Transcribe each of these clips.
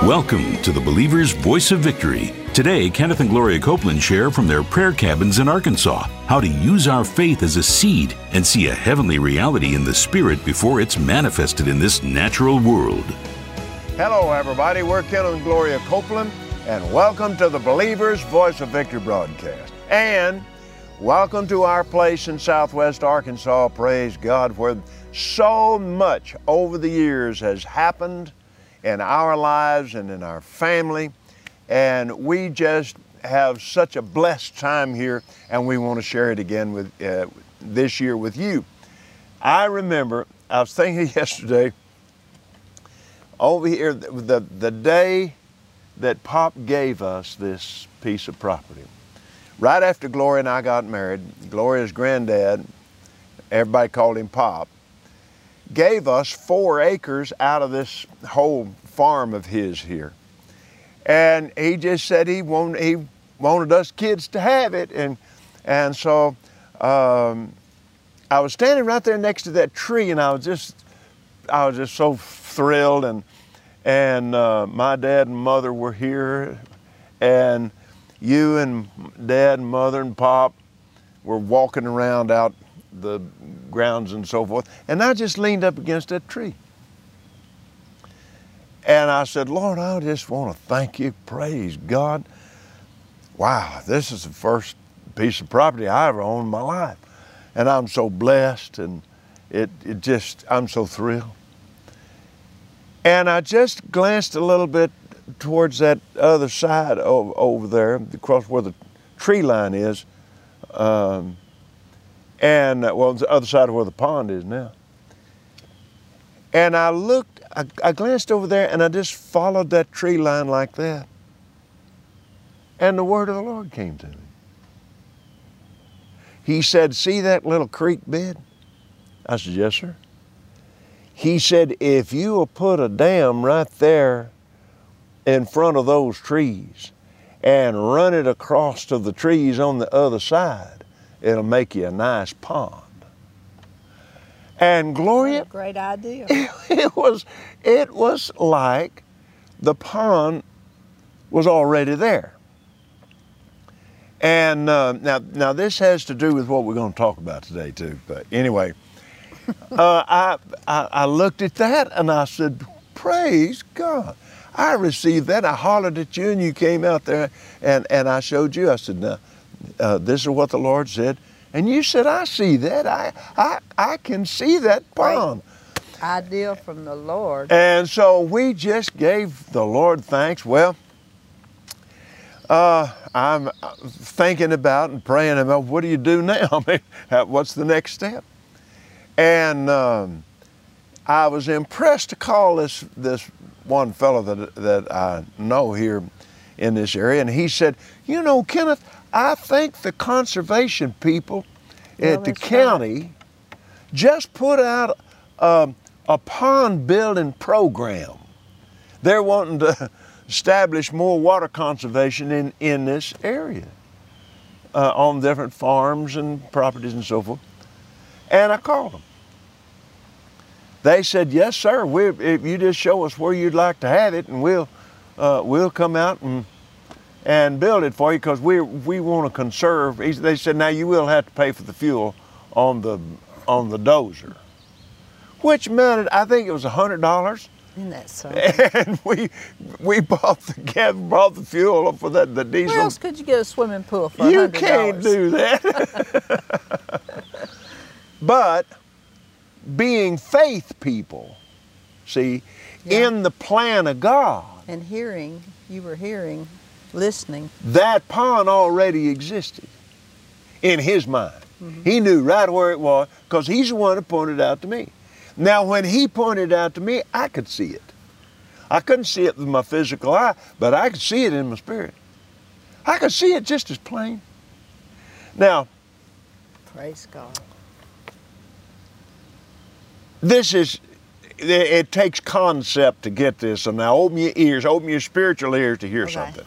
Welcome to the Believer's Voice of Victory. Today, Kenneth and Gloria Copeland share from their prayer cabins in Arkansas how to use our faith as a seed and see a heavenly reality in the Spirit before it's manifested in this natural world. Hello, everybody. We're Kenneth and Gloria Copeland, and welcome to the Believer's Voice of Victory broadcast. And welcome to our place in Southwest Arkansas, praise God, where so much over the years has happened in our lives and in our family, and we just have such a blessed time here, and we want to share it again with this year with you. I remember, I was thinking yesterday, over here, the day that Pop gave us this piece of property. Right after Gloria and I got married, Gloria's granddad, everybody called him Pop, gave us 4 acres out of this whole farm of his here. And he just said he wanted us kids to have it. And so I was standing right there next to that tree, and I was just so thrilled. And my dad and mother were here, and you and Dad and Mother and Pop were walking around out the grounds and so forth, and I just leaned up against that tree. And I said, Lord, I just want to thank you, praise God. Wow, this is the first piece of property I ever owned in my life. And I'm so blessed, and I'm so thrilled. And I just glanced a little bit towards that other side over there, across where the tree line is, the other side of where the pond is now. And I glanced over there, and I just followed that tree line like that. And the word of the Lord came to me. He said, see that little creek bed? I said, yes, sir. He said, if you will put a dam right there in front of those trees and run it across to the trees on the other side, it'll make you a nice pond. And Gloria, what a great idea. It was like the pond was already there. And now this has to do with what we're going to talk about today too. But anyway, I looked at that and I said, praise God. I received that. I hollered at you, and you came out there, and I showed you. I said, now, this is what the Lord said. And you said, I see that. I can see that pond. Great idea from the Lord. And so we just gave the Lord thanks. Well, I'm thinking about and praying about, what do you do now? I mean, what's the next step? And I was impressed to call this one fellow that I know here in this area, and he said, you know, Kenneth, I think the conservation people at the county just put out a pond building program. They're wanting to establish more water conservation in this area on different farms and properties and so forth. And I called them. They said, yes, sir, if you just show us where you'd like to have it, and we'll come out and build it for you, because we want to conserve. They said, now you will have to pay for the fuel on the dozer, which amounted, I think it was $100. Isn't that so? And we bought the fuel for the diesel. Where else could you get a swimming pool for $100? You can't do that. But being faith people, see, in the plan of God. And you were hearing, listening. That pond already existed in his mind. Mm-hmm. He knew right where it was, because he's the one that pointed it out to me. Now, when he pointed it out to me, I could see it. I couldn't see it with my physical eye, but I could see it in my spirit. I could see it just as plain. Now, praise God. It takes concept to get this. So now open your ears, open your spiritual ears to hear something.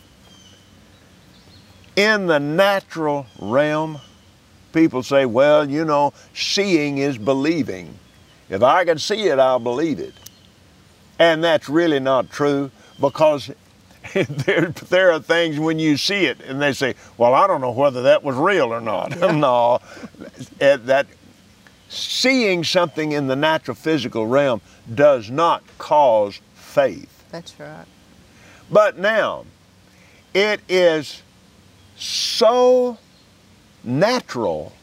In the natural realm, people say, well, you know, seeing is believing. If I can see it, I'll believe it. And that's really not true. because there are things when you see it and they say, well, I don't know whether that was real or not. Yeah. No, that seeing something in the natural physical realm does not cause faith. That's right. But now, it is so natural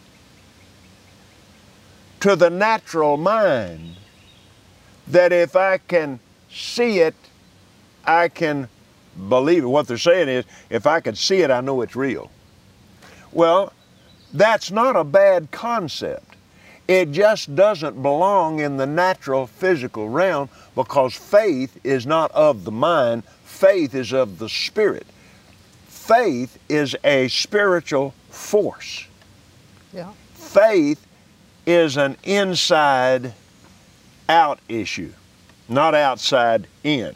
to the natural mind that if I can see it, I can believe it. What they're saying is, if I can see it, I know it's real. Well, that's not a bad concept. It just doesn't belong in the natural physical realm, because faith is not of the mind, faith is of the spirit. Faith is a spiritual force. Yeah. Faith is an inside out issue, not outside in.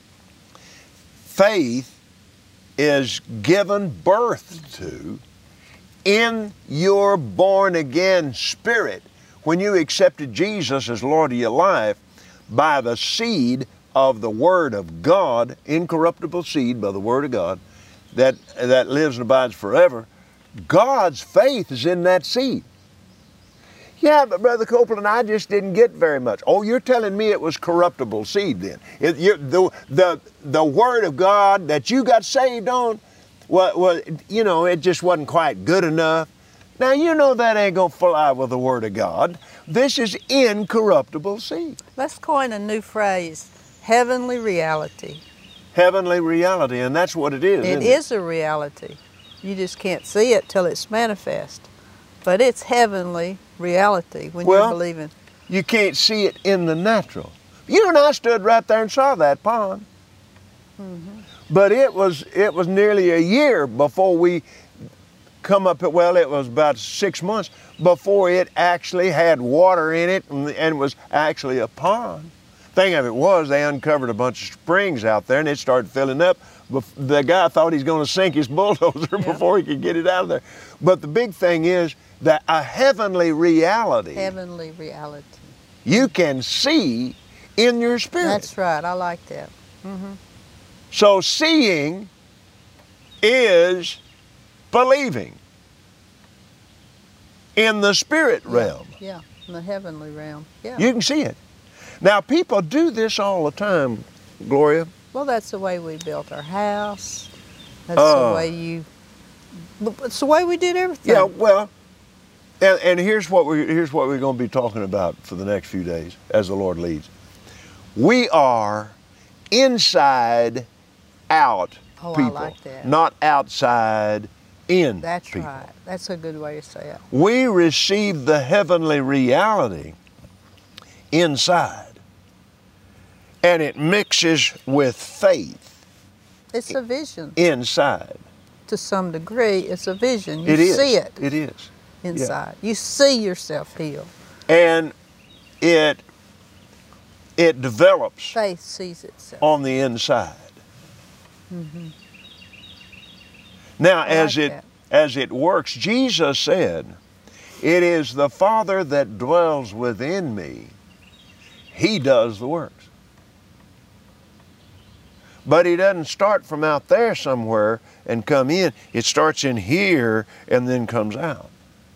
Faith is given birth to in your born again spirit when you accepted Jesus as Lord of your life by the seed of the Word of God, incorruptible seed by the Word of God that lives and abides forever. God's faith is in that seed. Yeah, but Brother Copeland, I just didn't get very much. Oh, you're telling me it was corruptible seed then. The Word of God that you got saved on, it just wasn't quite good enough. Now, you know that ain't going to fly with the Word of God. This is incorruptible seed. Let's coin a new phrase, heavenly reality. Heavenly reality, and that's what it is. It is a reality. You just can't see it till it's manifest. But it's heavenly reality when you're believing. You can't see it in the natural. You and I stood right there and saw that pond. Mm-hmm. But it was nearly a year before we come up, it was about 6 months before it actually had water in it and was actually a pond. Thing of it was, they uncovered a bunch of springs out there and it started filling up. The guy thought he's going to sink his bulldozer before he could get it out of there. But the big thing is that a heavenly reality. Heavenly reality. You can see in your spirit. That's right. I like that. Mm-hmm. So seeing is believing in the spirit realm. Yeah, in the heavenly realm. Yeah. You can see it. Now, people do this all the time, Gloria. Well, that's the way we built our house. That's the way it's the way we did everything. Yeah, well, and here's what we're going to be talking about for the next few days as the Lord leads. We are inside out people. I like that. Not outside in That's people. right. That's a good way to say it. We receive the heavenly reality inside, and it mixes with faith. It's a vision. Inside. To some degree, it's a vision. You It is. see it. It is. Inside. Yeah. You see yourself healed. And it develops. Faith sees itself. On the inside. Mm-hmm. Now, as it works, Jesus said, "It is the Father that dwells within me. He does the works." But He doesn't start from out there somewhere and come in. It starts in here and then comes out.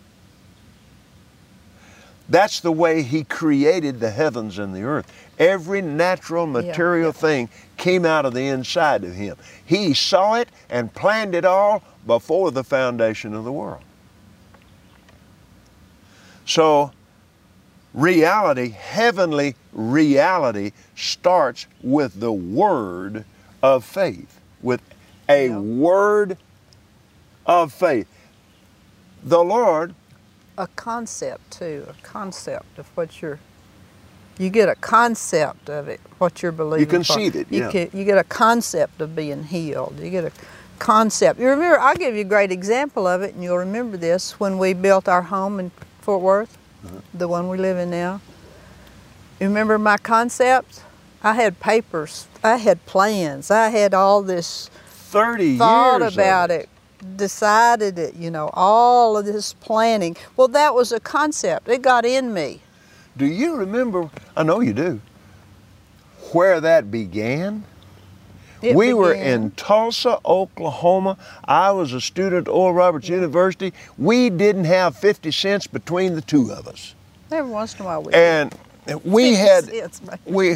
That's the way He created the heavens and the earth. Every natural material thing came out of the inside of Him. He saw it and planned it all before the foundation of the world. So, reality, heavenly reality, starts with the word of faith, with a word of faith. The Lord... A concept, too, a concept of what you get a concept of it, what you're believing. You can see it, You get a concept of being healed. You get a concept. You remember, I'll give you a great example of it, and you'll remember this, when we built our home in Fort Worth, the one we live in now. You remember my concept? I had papers, I had plans, I had all this 30 thought years about it, decided it, all of this planning. Well, that was a concept. It got in me. Do you remember, I know you do, where that began? We were began. in Tulsa, Oklahoma. I was a student at Oral Roberts University. We didn't have 50 cents between the two of us. Every once in a while we And we 50 had, cents, maybe.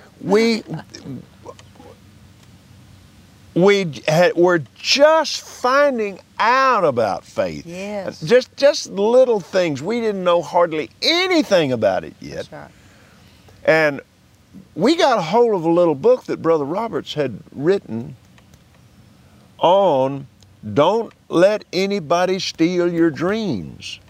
were just finding out about faith. Yes. Just little things. We didn't know hardly anything about it yet. That's right. And we got a hold of a little book that Brother Roberts had written on don't let anybody steal your dreams.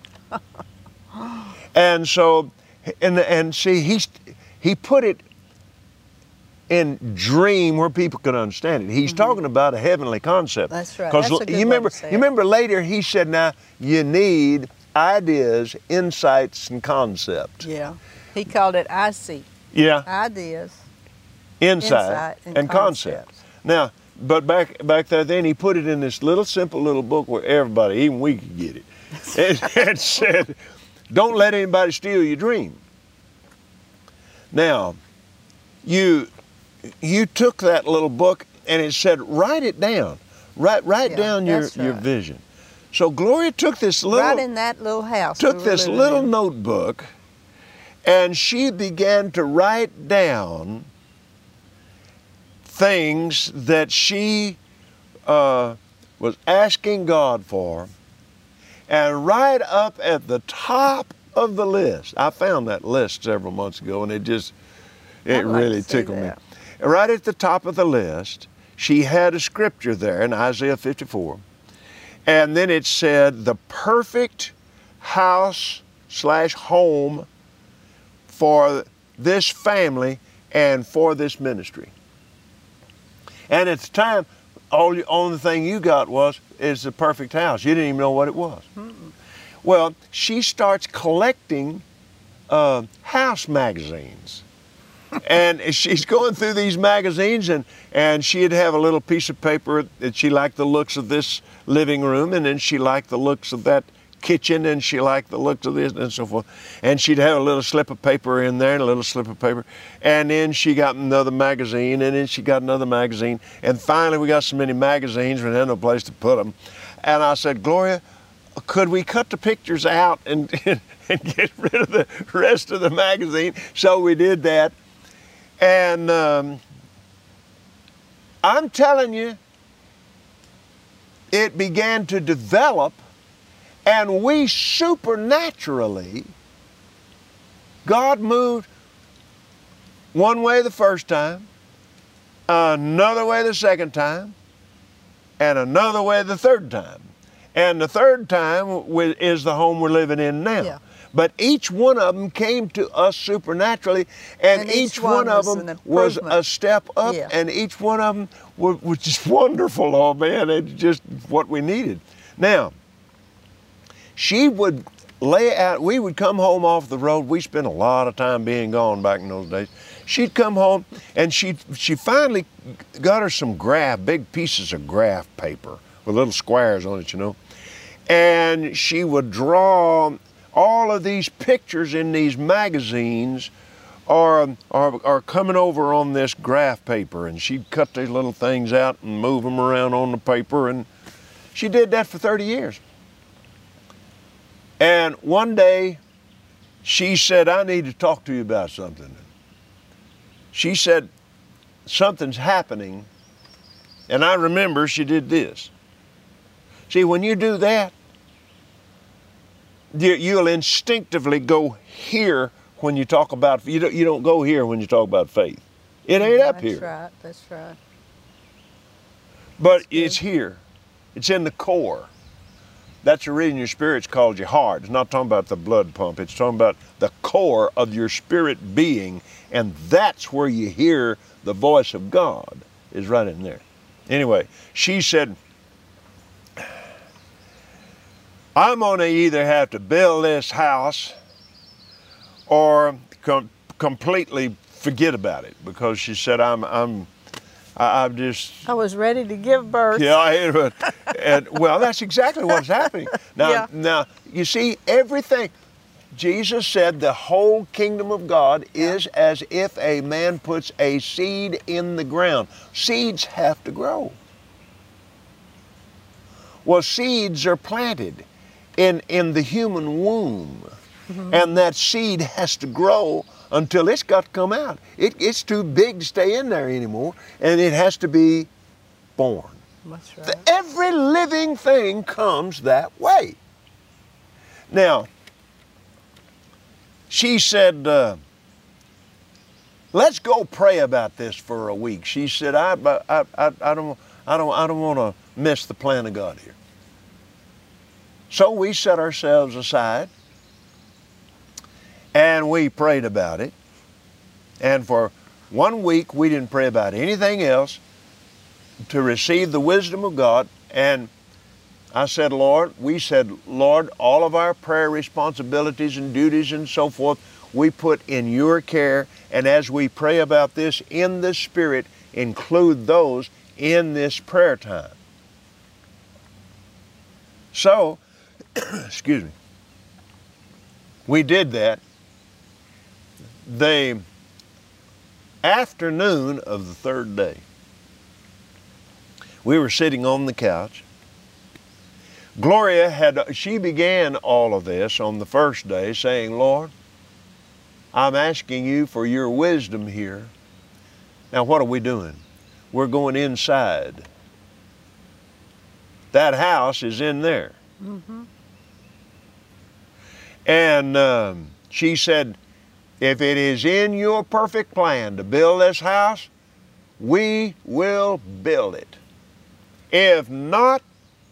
And so, and see, he put it in dream where people could understand it. He's talking about a heavenly concept. That's right. 'Cause That's a good you way remember, to say you it. remember later he said, now you need ideas, insights, and concepts. Yeah. He called it IC. Yeah. Ideas. Insight and and concept. Now, but back there then he put it in this little simple little book where everybody, even we could get it. It said, don't let anybody steal your dream. Now, you took that little book and it said, write it down. Write Yeah, down your that's right. vision. So Gloria took this little Right in that little house. we took were this living little in. notebook and she began to write down things that she was asking God for, and right up at the top of the list, I found that list several months ago and it I'd like really to see tickled me. that. Right at the top of the list, she had a scripture there in Isaiah 54. And then it said, the perfect house/home for this family and for this ministry. And at the time, only thing you got is the perfect house. You didn't even know what it was. Well, she starts collecting house magazines. And she's going through these magazines, and she'd have a little piece of paper that she liked the looks of this living room, and then she liked the looks of that kitchen, and she liked the looks of this, and so forth. And she'd have a little slip of paper in there, and a little slip of paper. And then she got another magazine, and then she got another magazine. And finally, we got so many magazines, we had no place to put them. And I said, Gloria, could we cut the pictures out and get rid of the rest of the magazine? So we did that. And I'm telling you, it began to develop, and we supernaturally, God moved one way the first time, another way the second time, and another way the third time. And the third time is the home we're living in now. Yeah. But each one of them came to us supernaturally, and each one of was them an was a improvement. step up, Yeah. and each one of them was just wonderful. Oh man, it's just what we needed. Now, she would lay out, we would come home off the road. We spent a lot of time being gone back in those days. She'd come home, and she finally got her some big pieces of graph paper with little squares on it, you know. And she would draw all of these pictures in these magazines are coming over on this graph paper, and she'd cut these little things out and move them around on the paper, and she did that for 30 years. And one day, she said, I need to talk to you about something. She said, something's happening, and I remember she did this. See, when you do that, you'll instinctively go here when you talk about, you don't go here when you talk about faith. It ain't up here. That's right. But it's here. It's in the core. That's the reason your spirit's called your heart. It's not talking about the blood pump. It's talking about the core of your spirit being, and that's where you hear the voice of God, is right in there. Anyway, she said, I'm going to either have to build this house or completely forget about it, because she said I'm just. I was ready to give birth. Yeah, and well, that's exactly what's happening now. Yeah. Now you see, everything Jesus said the whole kingdom of God is as if a man puts a seed in the ground. Seeds have to grow. Well, seeds are planted in the human womb. And that seed has to grow until it's got to come out. It's too big to stay in there anymore, and it has to be born. That's right. Every living thing comes that way. Now, she said, let's go pray about this for a week. She said, I don't want to miss the plan of God here. So we set ourselves aside and we prayed about it. And for 1 week we didn't pray about anything else to receive the wisdom of God. And I said, Lord, all of our prayer responsibilities and duties and so forth, we put in your care. And as we pray about this in the Spirit, include those in this prayer time. So, excuse me, we did that. The afternoon of the third day, we were sitting on the couch. Gloria she began all of this on the first day saying, Lord, I'm asking you for your wisdom here. Now what are we doing? We're going inside. That house is in there. Mm-hmm. And she said, if it is in your perfect plan to build this house, we will build it. If not,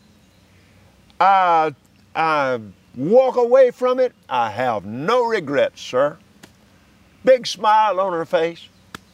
I walk away from it. I have no regrets, sir. Big smile on her face.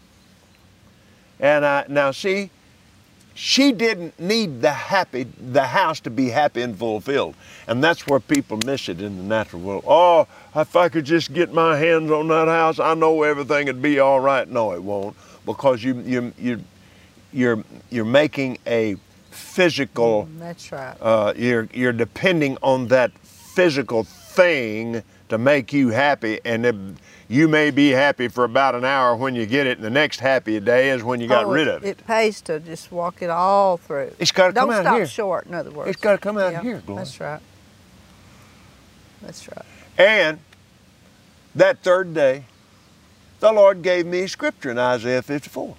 And now see, she didn't need the house to be happy and fulfilled. And that's where people miss it in the natural world. Oh, if I could just get my hands on that house, I know everything would be all right. No, it won't, because you're making a physical. That's right. You're depending on that physical thing to make you happy, and you may be happy for about an hour when you get it, and the next happy day is when you got rid of it. It pays to just walk it all through. It's got to come out here. Don't stop short, in other words. It's got to come out here, Gloria. That's right. That's right. And that third day, the Lord gave me scripture in Isaiah 54.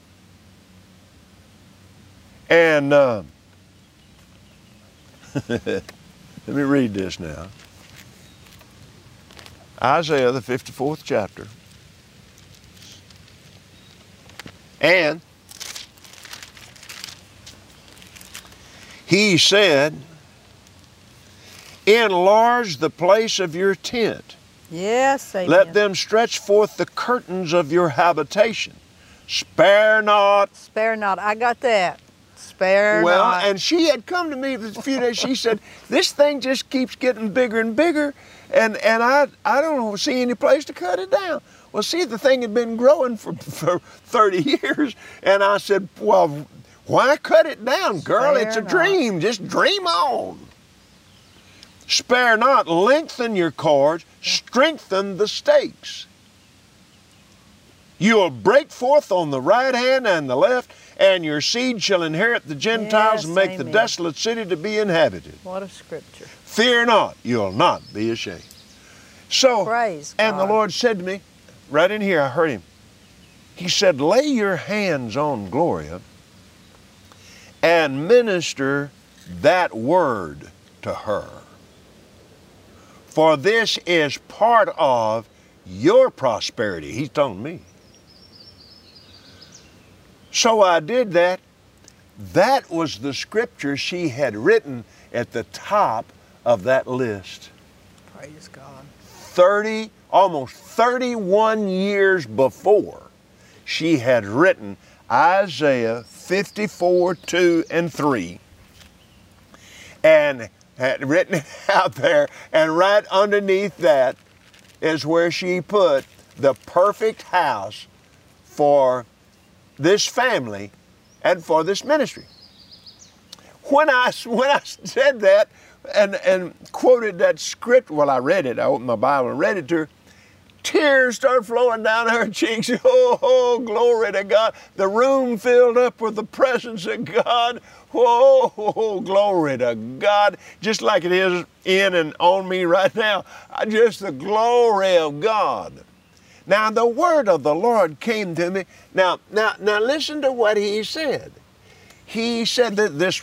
And let me read this now. Isaiah, the 54th chapter. And he said, enlarge the place of your tent. Yes, amen. Let them stretch forth the curtains of your habitation. Spare not. Spare not. I got that. Spare not. Well, and she had come to me a few days. She said, this thing just keeps getting bigger and bigger, and I don't see any place to cut it down. Well, see, the thing had been growing for 30 years, and I said, well, why cut it down, girl? It's a dream. Just dream on. Spare not, lengthen your cords, strengthen the stakes. You will break forth on the right hand and the left, and your seed shall inherit the Gentiles and make the desolate city to be inhabited. What a scripture. Fear not, you'll not be ashamed. So, praise and God. the Lord said to me, right in here, I heard him. He said, lay your hands on Gloria and minister that word to her. For this is part of your prosperity. He's telling me. So I did that. That was the scripture she had written at the top of that list. Praise God. Almost 31 years before, she had written Isaiah 54, 2, and 3, and had written it out there, and right underneath that is where she put the perfect house for this family and for this ministry. When I said that, and quoted that script. Well, I read it. I opened my Bible and read it to her. Tears started flowing down her cheeks. Oh, glory to God. The room filled up with the presence of God. Whoa, glory to God. Just like it is in and on me right now. Just the glory of God. Now, the word of the Lord came to me. Now listen to what he said. He said that this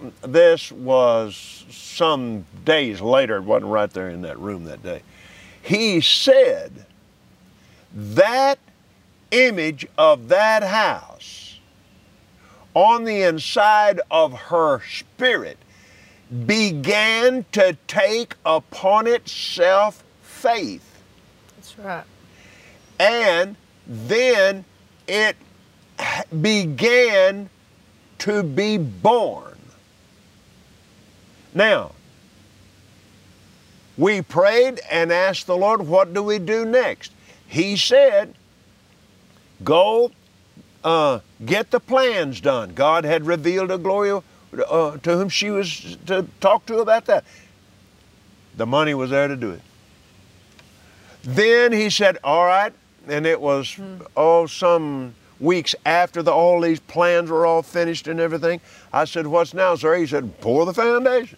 was some days later. It wasn't right there in that room that day. He said, that image of that house on the inside of her spirit began to take upon itself faith. That's right. And then it began to be born. Now, we prayed and asked the Lord, what do we do next? He said, go get the plans done. God had revealed to Gloria to whom she was to talk to about that. The money was there to do it. Then he said, all right, and it was some weeks after all these plans were all finished and everything. I said, what's now, sir? He said, pour the foundation.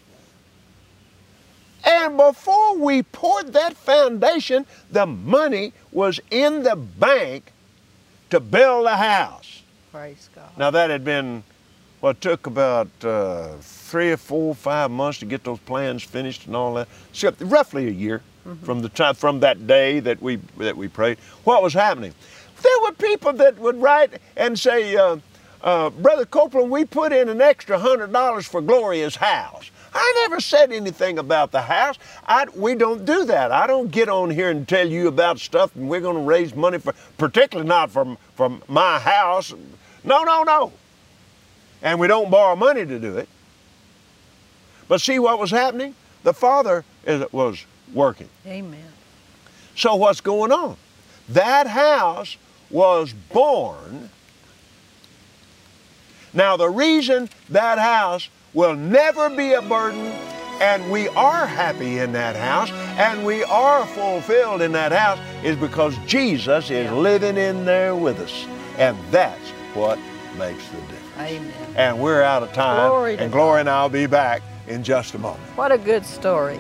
And before we poured that foundation, the money was in the bank to build the house. Praise God. Now that had been, it took about 3 or 4 or 5 months to get those plans finished and all that. So roughly a year from that day that we prayed. What was happening? There were people that would write and say, Brother Copeland, we put in an extra $100 for Gloria's house. I never said anything about the house. We don't do that. I don't get on here and tell you about stuff and we're going to raise money for, particularly not from my house. No. And we don't borrow money to do it. But see what was happening? The Father was working. Amen. So what's going on? That house was born. Now the reason that house will never be a burden, and we are happy in that house, and we are fulfilled in that house, is because Jesus is living in there with us. And that's what makes the difference. Amen. And we're out of time, Glory and Gloria and I will be back in just a moment. What a good story.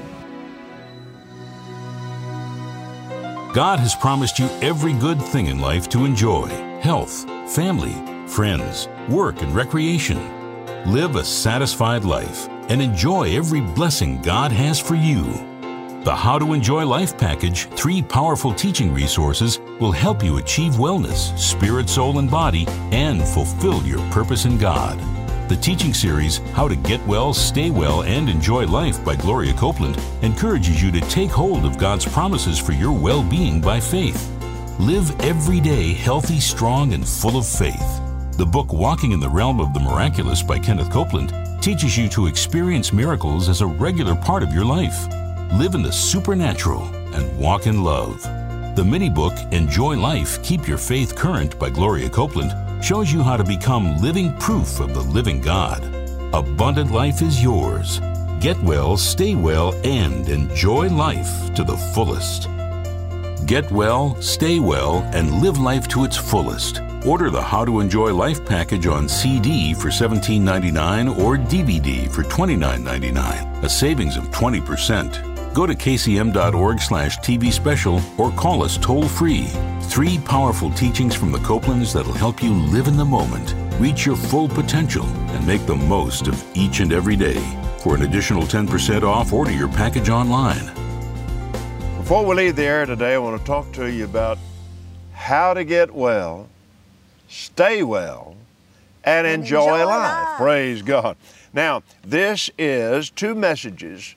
God has promised you every good thing in life to enjoy: health, family, friends, work, and recreation. Live a satisfied life and enjoy every blessing God has for you. The How to Enjoy Life package, 3 powerful teaching resources, will help you achieve wellness, spirit, soul, and body, and fulfill your purpose in God. The teaching series, How to Get Well, Stay Well, and Enjoy Life by Gloria Copeland, encourages you to take hold of God's promises for your well-being by faith. Live every day healthy, strong, and full of faith. The book Walking in the Realm of the Miraculous by Kenneth Copeland teaches you to experience miracles as a regular part of your life. Live in the supernatural and walk in love. The mini-book Enjoy Life, Keep Your Faith Current by Gloria Copeland shows you how to become living proof of the living God. Abundant life is yours. Get well, stay well, and enjoy life to the fullest. Get well, stay well, and live life to its fullest. Order the How to Enjoy Life package on CD for $17.99 or DVD for $29.99, a savings of 20%. Go to kcm.org/TV special or call us toll-free. 3 powerful teachings from the Copelands that'll help you live in the moment, reach your full potential, and make the most of each and every day. For an additional 10% off, order your package online. Before we leave the air today, I want to talk to you about how to get well, stay well, and enjoy life. Praise God. Now, this is 2 messages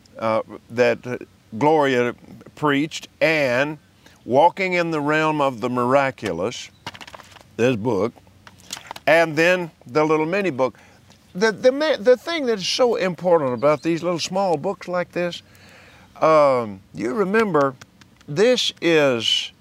that Gloria preached, and Walking in the Realm of the Miraculous, this book, and then the little mini book. The thing that's so important about these little small books like this, you remember, this is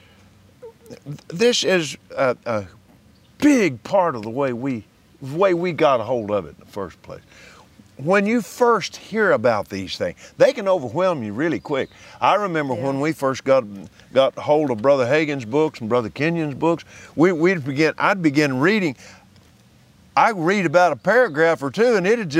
a big part of the way we got a hold of it in the first place. when you first hear about these things, they can overwhelm you really quick. I remember when we first got hold of Brother Hagin's books and Brother Kenyon's books, I'd begin reading. I read about a paragraph or two, and I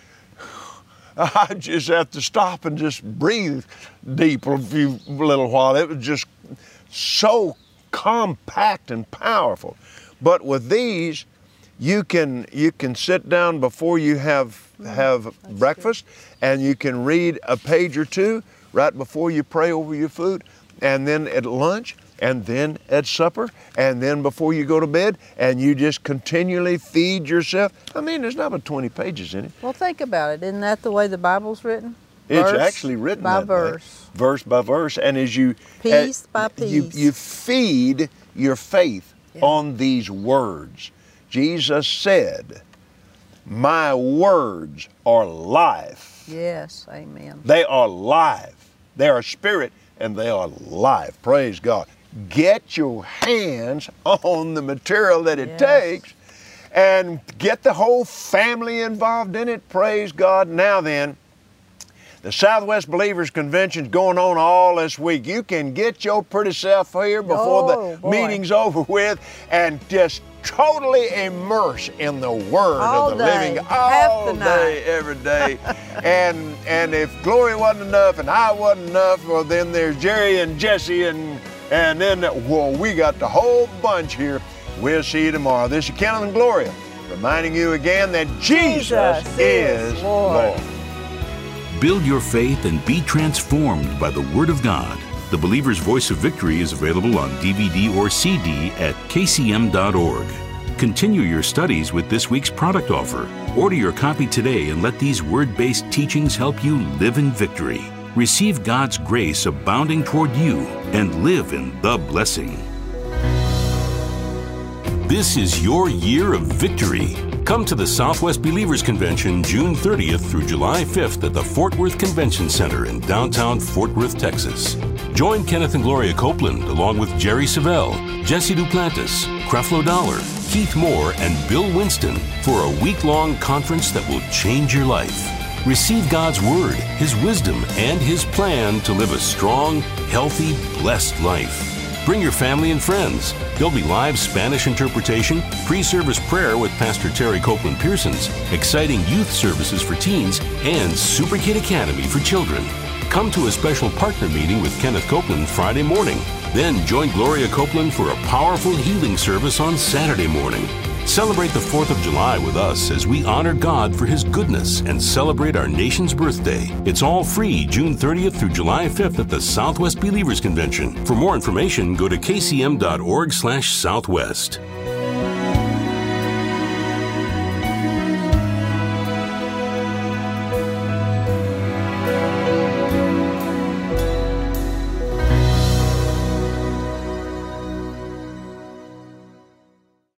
just have to stop and just breathe deep a little while. It was just so compact and powerful. But with these, you can sit down before you have breakfast, and you can read a page or two right before you pray over your food, and then at lunch, and then at supper, and then before you go to bed, and you just continually feed yourself. I mean, there's not but 20 pages in it. Well, think about it. Isn't that the way the Bible's written? It's actually written by that verse. Way, verse by verse, and as you piece by piece, you feed your faith on these words. Jesus said, "My words are life." Yes, amen. They are life. They are spirit and they are life. Praise God. Get your hands on the material that it takes and get the whole family involved in it. Praise God. Now then, the Southwest Believers Convention's going on all this week. You can get your pretty self here before the meeting's over with and just totally immerse in the Word of the living all day, every day. and if Glory wasn't enough and I wasn't enough, well, then there's Jerry and Jesse and then, well, we got the whole bunch here. We'll see you tomorrow. This is Kenneth and Gloria reminding you again that Jesus is Lord. Build your faith and be transformed by the Word of God. The Believer's Voice of Victory is available on DVD or CD at kcm.org. Continue your studies with this week's product offer. Order your copy today and let these word-based teachings help you live in victory. Receive God's grace abounding toward you and live in the blessing. This is your year of victory. Come to the Southwest Believers Convention June 30th through July 5th at the Fort Worth Convention Center in downtown Fort Worth, Texas. Join Kenneth and Gloria Copeland along with Jerry Savelle, Jesse Duplantis, Creflo Dollar, Keith Moore, and Bill Winston for a week-long conference that will change your life. Receive God's Word, His wisdom, and His plan to live a strong, healthy, blessed life. Bring your family and friends. There'll be live Spanish interpretation, pre-service prayer with Pastor Terry Copeland Pearsons, exciting youth services for teens, and Super Kid Academy for children. Come to a special partner meeting with Kenneth Copeland Friday morning. Then join Gloria Copeland for a powerful healing service on Saturday morning. Celebrate the 4th of July with us as we honor God for His goodness and celebrate our nation's birthday. It's all free June 30th through July 5th at the Southwest Believers Convention. For more information, go to kcm.org/southwest.